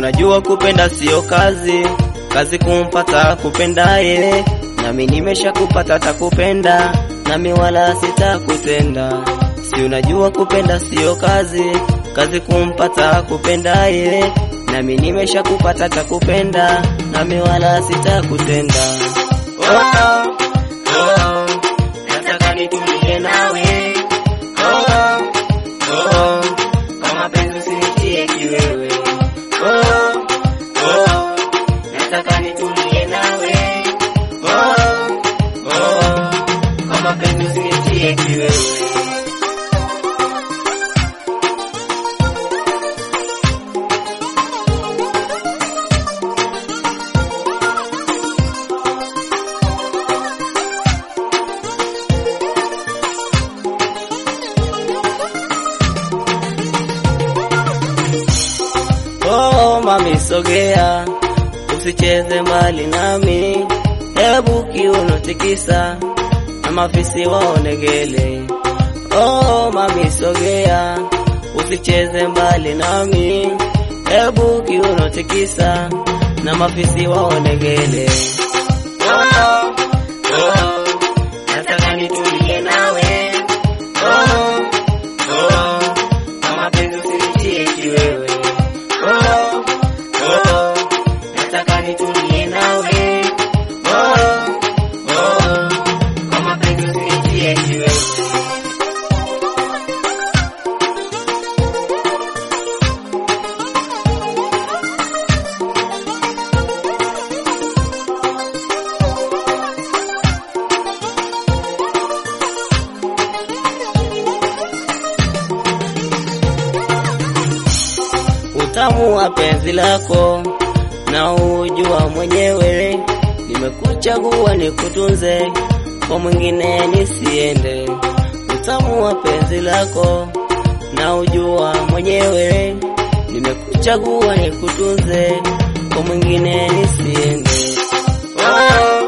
unajua kupenda sio kazi, kazi kumpata kupendaye. Nami nimeshakupata takupenda, nami wala sitakutenda. Si unajua kupenda sio kazi, kazi kumpata kupendaye. Nami nimeshakupata takupenda, nami wala sitakutenda. Oh, oh, nataka nitulie nawe. Oh, oh, kama penzi usinitie kiwewe. Oh, oh, nataka nitulie nawe. Oh, oh, kama penzi usinitie kiwewe. Oh mami sogea, usicheze mbali nami. Hebu kiuno tikisa, na mafisi waonegele. Oh mami sogea, usicheze mbali nami. Hebu kiuno tikisa, na mafisi waonegele. Oh, oh, nataka nitulie nawe. Oh, oh, kama penzi usinitie kiwewe. Oh, oh, nataka nitulie nawe. Oh, oh, kama penzi usinitie kiwewe. Utamu wa penzi lako na ujua mwenyewe. Nimekuchagua nikutunze, kwa mwingine nisiende. Utamu wa penzi lako na ujua mwenyewe. Nimekuchagua nikutunze, kwa mwingine nisiende. Oh.